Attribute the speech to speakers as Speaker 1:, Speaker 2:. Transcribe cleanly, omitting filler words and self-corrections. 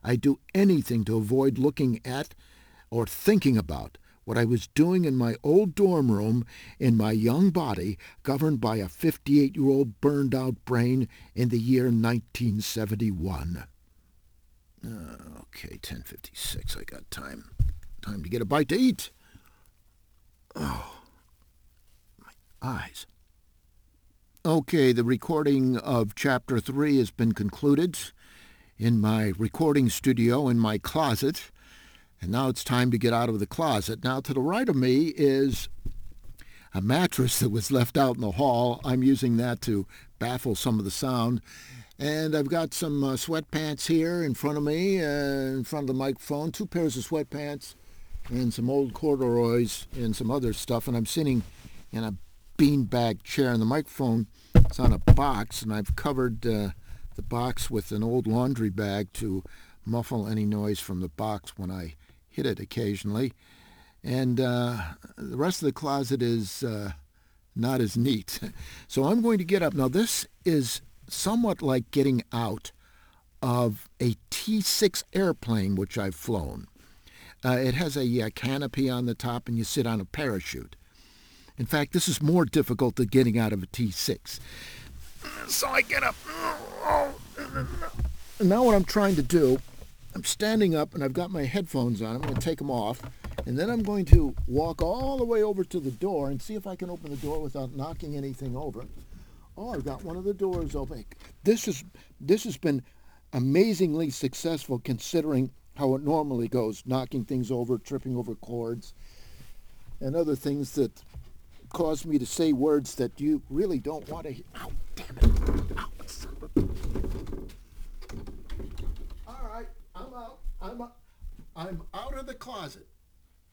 Speaker 1: I'd do anything to avoid looking at or thinking about what I was doing in my old dorm room in my young body, governed by a 58-year-old burned-out brain in the year 1971. Okay, 10:56. I got time. Time to get a bite to eat. Oh, my eyes. Okay, the recording of Chapter 3 has been concluded in my recording studio in my closet. And now it's time to get out of the closet. Now, to the right of me is a mattress that was left out in the hall. I'm using that to baffle some of the sound. And I've got some sweatpants here in front of me, in front of the microphone, 2 pairs of sweatpants and some old corduroys and some other stuff. And I'm sitting in a beanbag chair, and the microphone is on a box, and I've covered the box with an old laundry bag to muffle any noise from the box when I hit it occasionally. And the rest of the closet is not as neat. So I'm going to get up. Now, this is somewhat like getting out of a T-6 airplane, which I've flown. It has a canopy on the top, and you sit on a parachute. In fact, this is more difficult than getting out of a T-6. So I get up. And now what I'm trying to do, I'm standing up and I've got my headphones on. I'm going to take them off. And then I'm going to walk all the way over to the door and see if I can open the door without knocking anything over. Oh, I've got one of the doors open. This has been amazingly successful considering how it normally goes, knocking things over, tripping over cords, and other things that cause me to say words that you really don't want to hear. Ow, damn it. Ow, son of a... All right, I'm out. I'm out of the closet.